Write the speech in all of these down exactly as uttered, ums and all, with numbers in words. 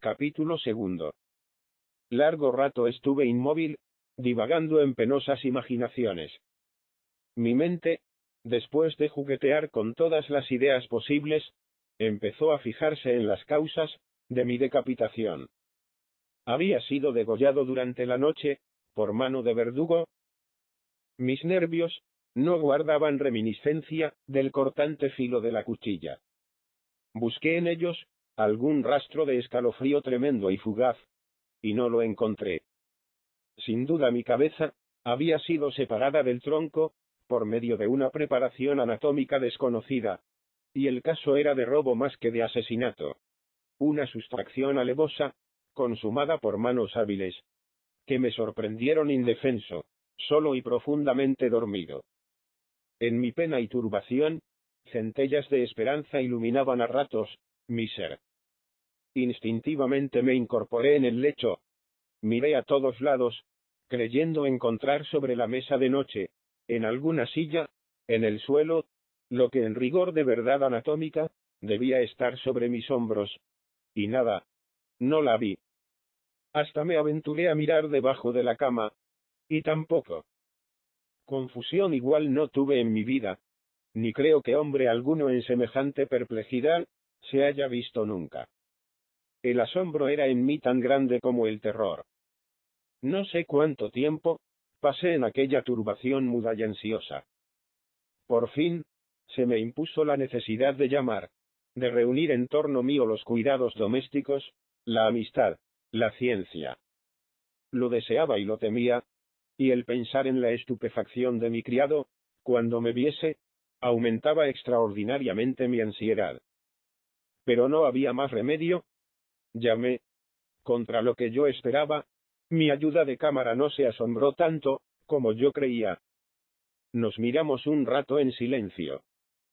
Capítulo segundo. Largo rato estuve inmóvil, divagando en penosas imaginaciones. Mi mente, después de juguetear con todas las ideas posibles, empezó a fijarse en las causas de mi decapitación. Había sido degollado durante la noche, por mano de verdugo. Mis nervios no guardaban reminiscencia del cortante filo de la cuchilla. Busqué en ellos algún rastro de escalofrío tremendo y fugaz, y no lo encontré. Sin duda mi cabeza había sido separada del tronco por medio de una preparación anatómica desconocida, y el caso era de robo más que de asesinato. Una sustracción alevosa, consumada por manos hábiles, que me sorprendieron indefenso, solo y profundamente dormido. En mi pena y turbación, centellas de esperanza iluminaban a ratos mi ser. Instintivamente me incorporé en el lecho. Miré a todos lados, creyendo encontrar sobre la mesa de noche, en alguna silla, en el suelo, lo que en rigor de verdad anatómica, debía estar sobre mis hombros. Y nada. No la vi. Hasta me aventuré a mirar debajo de la cama. Y tampoco. Confusión igual no tuve en mi vida, ni creo que hombre alguno en semejante perplejidad se haya visto nunca. El asombro era en mí tan grande como el terror. No sé cuánto tiempo pasé en aquella turbación muda y ansiosa. Por fin, se me impuso la necesidad de llamar, de reunir en torno mío los cuidados domésticos, la amistad, la ciencia. Lo deseaba y lo temía, y el pensar en la estupefacción de mi criado, cuando me viese, aumentaba extraordinariamente mi ansiedad. Pero no había más remedio. Llamé. Contra lo que yo esperaba, mi ayuda de cámara no se asombró tanto, como yo creía. Nos miramos un rato en silencio.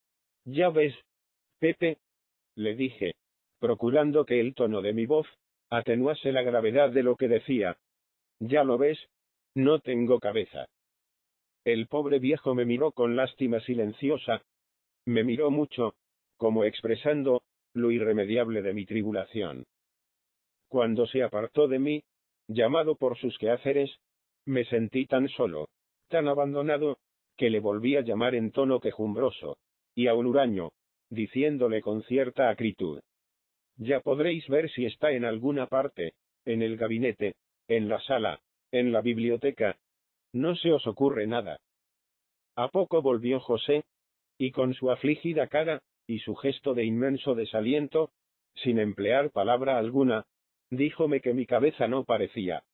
Ya ves, Pepe, le dije, procurando que el tono de mi voz atenuase la gravedad de lo que decía. Ya lo ves, no tengo cabeza. El pobre viejo me miró con lástima silenciosa. Me miró mucho, como expresando lo irremediable de mi tribulación. Cuando se apartó de mí, llamado por sus quehaceres, me sentí tan solo, tan abandonado, que le volví a llamar en tono quejumbroso, y aun huraño, diciéndole con cierta acritud: ya podréis ver si está en alguna parte, en el gabinete, en la sala, en la biblioteca. No se os ocurre nada. A poco volvió José, y con su afligida cara, y su gesto de inmenso desaliento, sin emplear palabra alguna, díjome que mi cabeza no parecía